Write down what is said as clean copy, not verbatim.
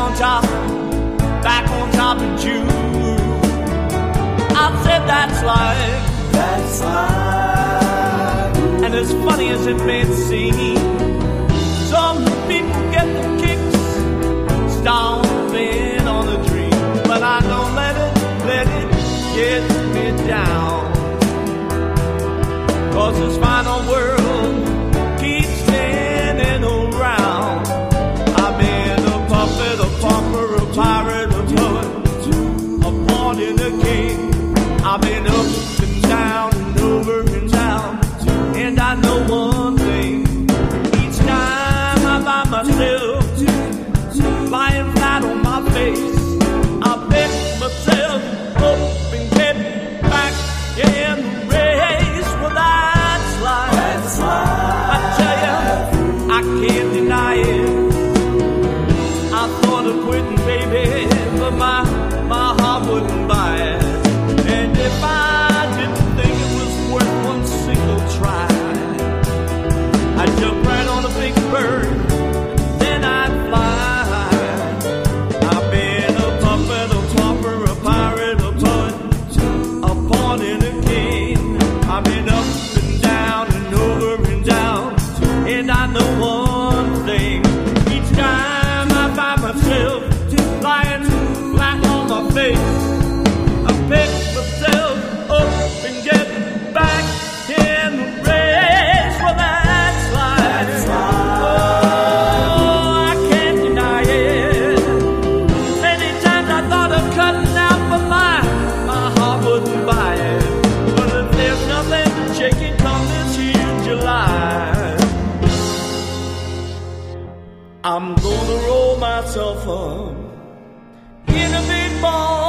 back on top of you. I said that's life. That's life. And as funny as it may seem, some people get the kicks stomping on a dream. But I don't let it get me down. 'Cause this final world keeps spinning around. I've been a puppet, a pauper, a pirate, a poet, a pawn and a king. I've been up and down and over and down. And I know one thing, each time I find myself lying flat on my face, I pick myself up and get back in the race. Well, that's life. That's life. I tell you, I can't deny it. I thought of quitting, baby, but my heart wouldn't buy it. And if I didn't think it was worth one single try, I'd jump right on a big bird, then I'd fly. I've been a puppet, a pauper, a pirate, a poet, a pawn and a king. I've been up and down and over and down. And I know one thing, each time I find myself lying flat on my face, I pick myself up and get back in the race. Well, that's life. That's life. Oh, I can't deny it. Many times I thought of cutting out, but my heart wouldn't buy it. But if there's nothing to shake it come this here July, I'm gonna roll myself up in a big ball